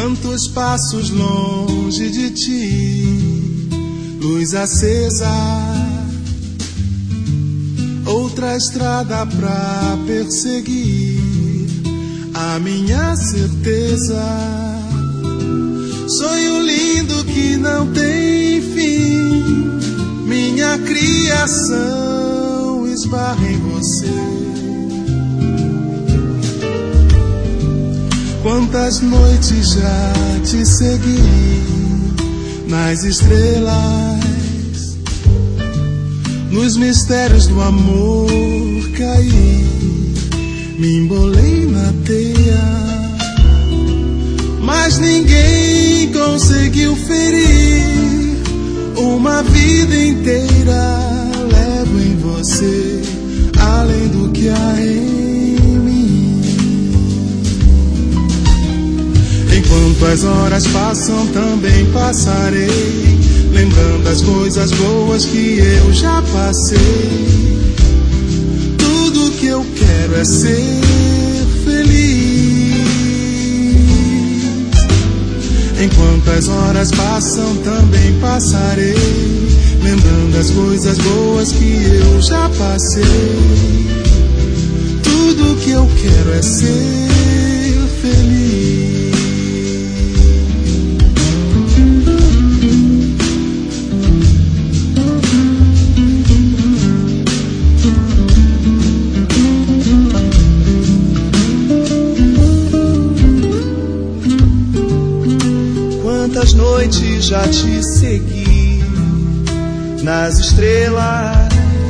Quantos passos longe de ti, luz acesa, outra estrada pra perseguir a minha certeza. Sonho lindo que não tem fim, minha criação esbarra em você. Quantas noites já te segui nas estrelas, nos mistérios do amor caí, me embolei na teia, mas ninguém conseguiu ferir uma vida inteira. Levo em você além do que há em mim. Enquanto as horas passam, também passarei, lembrando as coisas boas que eu já passei. Tudo que eu quero é ser feliz. Enquanto as horas passam, também passarei, lembrando as coisas boas que eu já passei. Tudo que eu quero é ser feliz. Quantas noites já te segui nas estrelas,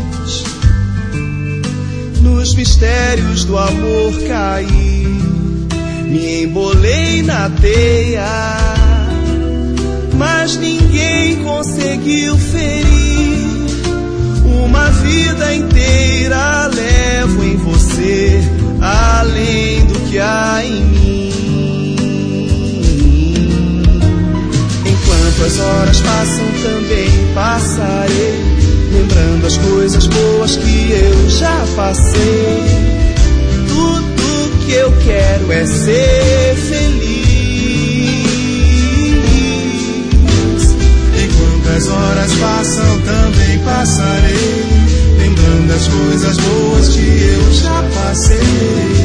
nos mistérios do amor caí, me embolei na teia, mas ninguém conseguiu ferir uma vida inteira. Levo em você além do que há em mim. Enquanto as horas passam, também passarei, lembrando as coisas boas que eu já passei. Tudo que eu quero é ser feliz. Enquanto as horas passam, também passarei, lembrando as coisas boas que eu já passei.